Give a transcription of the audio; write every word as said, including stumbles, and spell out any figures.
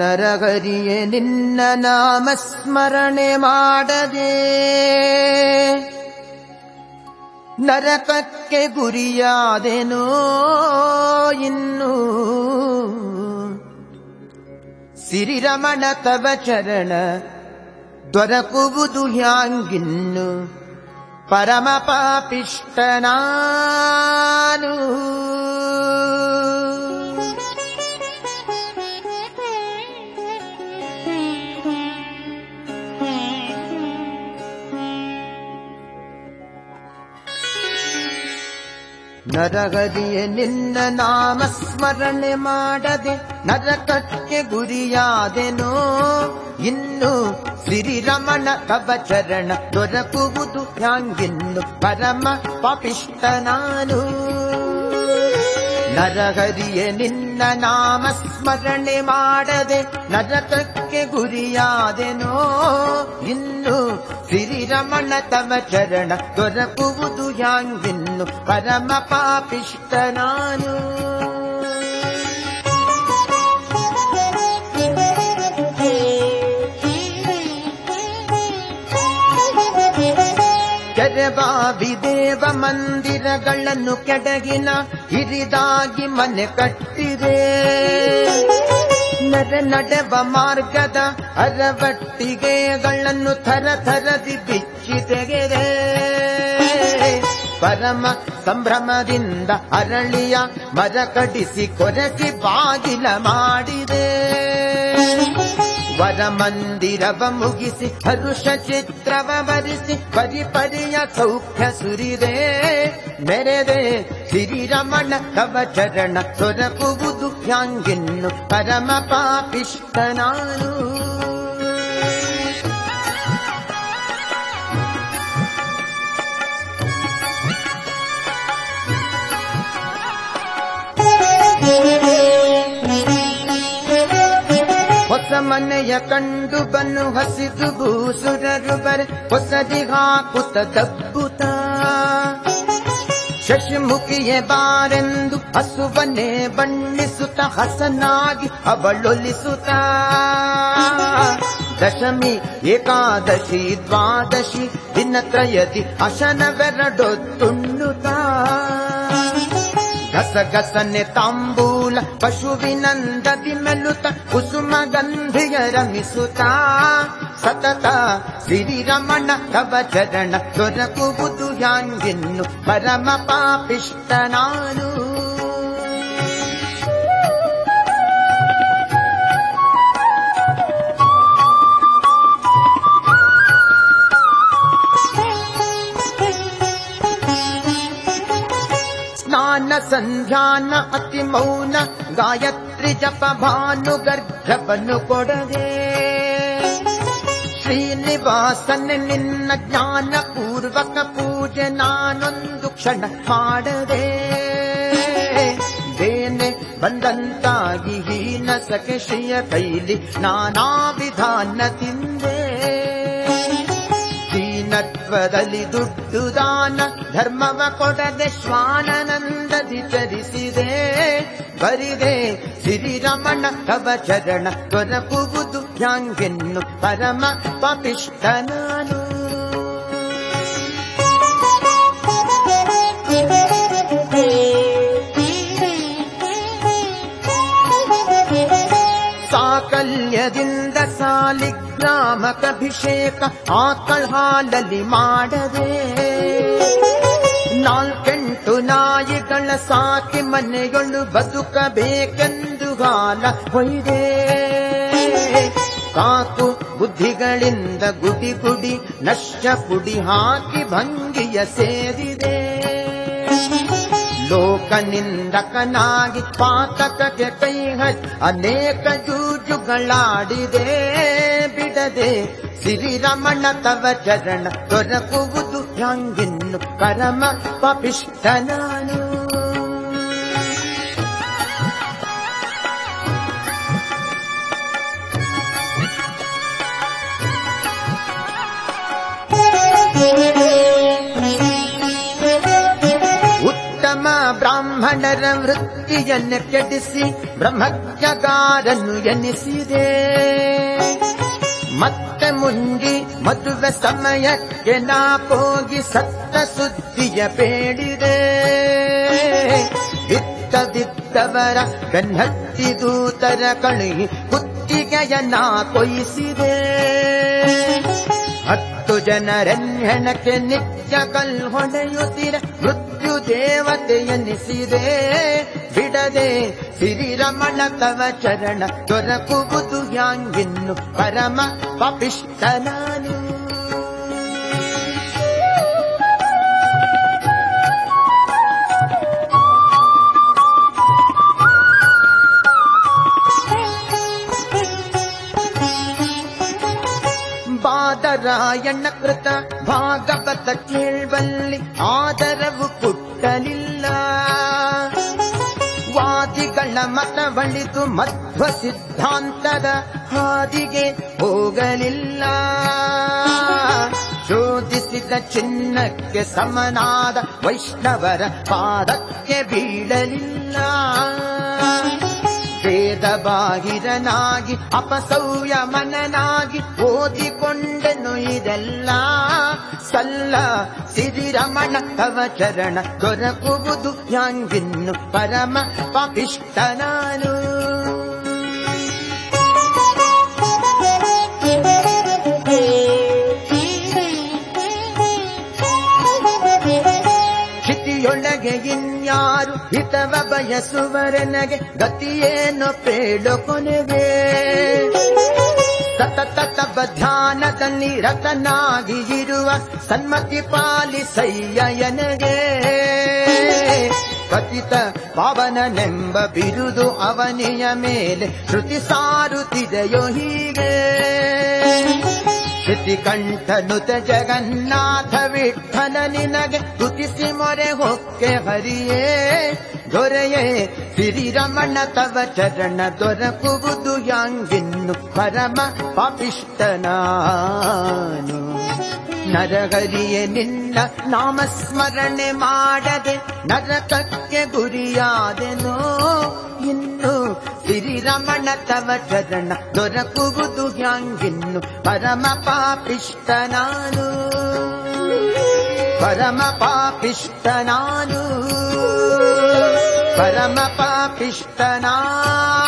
ನರಹರಿಯೇ ನಿನ್ನ ನಾಮ ಸ್ಮರಣೆ ಮಾಡದೆ ನರಕಕ್ಕೆ ಗುರಿಯಾದೆನೋ ಇನ್ನು ಸಿರಿರಮಣ ತವ ಚರಣ ದೊರಕುವುದು ಹ್ಯಾಂಗಿನ್ನು ಪರಮ ಪಾಪಿಷ್ಟ ನಾನು ನರಹರಿಯೇ ನಿನ್ನ ನಾಮ ಸ್ಮರಣೆ ಮಾಡದೆ ನರಕಕ್ಕೆ ಗುರಿಯಾದೆನೋ ಇನ್ನು ಸಿರಿರಮಣ ತವ ಚರಣ ದೊರಕುವುದು ಹ್ಯಾಂಗಿನ್ನು ಪರಮ ಪಾಪಿಷ್ಟ ನಾನು ನರಹರಿಯೇ ನಿನ್ನ ನಾಮ ಸ್ಮರಣೆ ಮಾಡದೆ ನರಕಕ್ಕೆ ಗುರಿಯಾದೆನೋ ಇನ್ನು ಸಿರಿರಮಣ ತವ ಚರಣ ದೊರಕುವುದು ಹ್ಯಾಂಗಿನ್ನು ಪರಮ ಪಾಪಿಷ್ಟ ನಾನು ಕೆರೆಬಾವಿ ದೇವ ಮಂದಿರಗಳನ್ನು ಕೆಡಗಿನ ಹಿರಿದಾಗಿ ಮನೆ ಕಟ್ಟಿದೆ ನರ ನಡೆವ ಮಾರ್ಗದ ಅರವಟ್ಟಿಗೆಗಳನ್ನು ಥರ ಥರದಿ ಬಿಚ್ಚಿ ತೆಗೆದೆ ಪರಮ ಸಂಭ್ರಮದಿಂದ ಅರಳಿಯ ಮರ ಕಡಿಸಿ ಕೊರೆಸಿ ಬಾಗಿಲ ಮಾಡಿದೆ ವರ ಮಂದಿರವ ಮುಗಿಸಿ ಹರುಷ ಚಿತ್ರವ ಬರಿಸಿ ಪರಿಪರಿಯ ಸೌಖ್ಯ ಸುರಿದೆ ಮೆರೆದೆ ಸಿರಿರಮಣ ತವ ಚರಣ ದೊರಕುವುದು ಹ್ಯಾಂಗಿನ್ನು ಪರಮ ಪಾಪಿಷ್ಟ ನಾನು ಹೊಸ ಮನೆಯ ಕಂಡು ಬನ್ನು ಹಸಿದು ಭೂಸುರರು ಬರೆ ಹೊಸದಿ ಹಾಕುತ್ತ ದಬ್ಬುತ್ತ ಶಶಿಮುಖಿಯೇ ಬಾರೆಂದು ಹಸುವನ್ನೇ ಬಣ್ಣಿಸುತ್ತ ಹಸನಾಗಿ ಅವಳೊಲಿಸುತ್ತ ದಶಮಿ ಏಕಾದಶಿ ದ್ವಾದಶಿ ದಿನತ್ರಯದಿ ಅಶನವೆರಡೊತ್ತುಣ್ಣುತ್ತ ಗಸಗಸನೆ ತಾಂಬೂಲ ಪಶುವಿನಂದದಿ ಮೆಲ್ಲುತ್ತ ಕುಸುಮ ಗಂಧಿಯ ರಮಿಸುತ್ತ ಸತತ ಸಿರಿರಮಣ ತವ ಚರಣ ದೊರಕುವುದು ಹ್ಯಾಂಗಿನ್ನು ಪರಮ ಪಾಪಿಷ್ಟ ನಾನು ಸ್ನಾನ ಸಂಧ್ಯಾನ ಅತಿ ಮೌನ ಗಾಯತ್ರಿ ಜಪ ಭಾನುಗರ್ಭವನ್ನು ಕೊಡದೆ ಶ್ರೀನಿವಾಸನ ನಿನ್ನ ಜ್ಞಾನ ಪೂರ್ವಕ ಪೂಜೆ ನಾನೊಂದು ಕ್ಷಣ ಮಾಡದೆ ದೇನೆ ಬಂದಂತಾಗಿ ಹೀನ ಸಖೆ ಶ್ರೀಯ ಕೈಲಿ ನಾನಾ ವಿಧಾನ ತಿಂದೆ ದೀನತ್ವದಲ್ಲಿ ದುಡ್ಡು ದಾನ ಧರ್ಮವ ಕೊಡದೆ ಶ್ವಾನನಂದದಿ ಚರಿಸಿದೆ ಬರಿದೆ ಸಿರಿರಮಣ ತವ ಚರಣ ದೊರಕುವುದು ಹ್ಯಾಂಗೆನ್ನು ಪರಮ ಪಾಪಿಷ್ಟ ನಾನು ಸಾಕಲ್ಯದಿಂದ ಸಾಲಿಗ್ರಾಮಕಭಿಷೇಕ ಆಕಳ ಹಾಲಲ್ಲಿ ಮಾಡದೆ ನಾಲ್ಕೆಂಟು ನಾಯಿಗಳ ಸಾಕಿ ಮನೆಗಳು ಬದುಕಬೇಕೆಂದು ಹಾಲ ಹೊಯ್ದೆ ಕಾಕು ಬುದ್ಧಿಗಳಿಂದ ಗುಡಿ ಗುಡಿ ನಶ್ಯ ಪುಡಿ ಹಾಕಿ ಭಂಗಿಯ ಸೇರಿದೆ ಲೋಕನಿಂದಕನಾಗಿ ಪಾತಕಕ್ಕೆ ಕೈ ಹಚ್ಚಿ ಅನೇಕ ಜೂಜುಗಳಾಡಿದೆ ಬಿಡದೆ ಸಿರಿರಮಣ ತವ ಚರಣ ದೊರಕುವುದು ಹ್ಯಾಂಗಿನ್ನು ಪರಮ ಪಾಪಿಷ್ಟ ನಾನು ಬ್ರಾಹ್ಮಣರ ವೃತ್ತಿಯನ್ನು ಕೆಡಿಸಿ ಬ್ರಹ್ಮಜ್ಞಗಾರನ್ನು ಎನಿಸಿದೆ. ಮತ್ತೆ ಮುಂಜಿ ಮದುವೆ ಸಮಯಕ್ಕೆ ನಾ ಹೋಗಿ ಸತ್ತ ಸುದ್ದಿಯ ಬೇಡಿದೆ. ಬಿತ್ತದಿದ್ದವರ ಬೆನ್ನತ್ತಿ ದೂತರ ಕಳುಹಿ ಕುತ್ತಿಗೆಯನ್ನ ಕೊಯ್ಯಿಸಿದೆ. ಹತ್ತು ಜನರೆನ್ನೆಣಕ್ಕೆ ನಿತ್ಯ ಕಲ್ ಹೊಡೆಯುತ್ತಿರ ಮೃತ್ಯು ದೇವತೆ ಎನ್ನಿಸಿದೆ. ಬಿಡದೆ ಸಿರಿರಮಣ ತವ ಚರಣ ದೊರಕುವುದು ಯಾಂಗಿನ್ನು ಪರಮ ಪಾಪಿಷ್ಠ ನಾನು. ಬಾದರಾಯಣ ಕೃತ ಭಾಗವತ ಕೇಳ್ಬಲ್ಲಿ ಆದರವು ಪುಟ್ಟಲಿಲ್ಲ. ವಾದಿಗಳ ಮತವಳಿದು ಮಧ್ವ ಸಿದ್ಧಾಂತದ ಹಾದಿಗೆ ಹೋಗಲಿಲ್ಲ. ಶೋಧಿಸಿದ ಚಿನ್ನಕ್ಕೆ ಸಮನಾದ ವೈಷ್ಣವರ ಪಾದಕ್ಕೆ ಬೀಳಲಿಲ್ಲ. ವೇದ ಬಾಹಿರನಾಗಿ ಅಪಸೌಯಮನನಾಗಿ ಓದಿಕೊಂಡೆನು ಇದೆಲ್ಲ ಸಲ್ಲ. ಸಿರಿರಮಣ ತವ ಚರಣ ದೊರಕುವುದು ಯಾಂಗಿನ್ನು ಪರಮ ಪಾಪಿಷ್ಠ ನಾನು. ಕ್ಷಿತಿಯೊಳಗೆ ಇನ್ಯಾರು ಹಿತವ ಬಯಸುವರೆನಗೆ ಗತಿಯೇನು ಪೇಳು ಕೊನೆಗೆ. ಸತತ ಧ್ಯಾನದಲ್ಲಿ ರತನಾಗಿ ಇರುವ ಸನ್ಮತಿ ಪಾಲಿಸಯ್ಯನಗೆ. ಪತಿತ ಪಾವನನೆಂಬ ಬಿರುದು ಅವನಿಯ ಮೇಲೆ ಶ್ರುತಿ ಸಾರುತ್ತಿದೆಯೋ ಹೀಗೆ. ಶ್ರುತಿಕಂಠನುತ ಜಗನ್ನಾಥ ವಿಠಲ ನಿನಗೆ ತುತಿಸಿ ಮೊರೆ ಹೊಕ್ಕೆ ಹರಿಯೇ. ದೊರೆಯೇ ಸಿರಿರಮಣ ತವ ಚರಣ ದೊರಕುವುದು ಯಾಂಗಿನ್ನು ಪರಮ ಪಾಪಿಷ್ಠ ನಾನು. ನರಹರಿಯೇ ನಿನ್ನ ನಾಮಸ್ಮರಣೆ ಮಾಡದೆ ನರಕಕ್ಕೆ ಗುರಿಯಾದೆನೋ. ಇನ್ನು ಸಿರಿರಮಣ ತವ ಚರಣ ದೊರಕುವುದು ಯಾಂಗಿನ್ನು ಪರಮ ಪಾಪಿಷ್ಠ ನಾನು. ಪರಮ ಪಾಪಿಷ್ಠ ನಾನು. ಪರಮ ಪಾಪಿಷ್ಠ ನಾನು.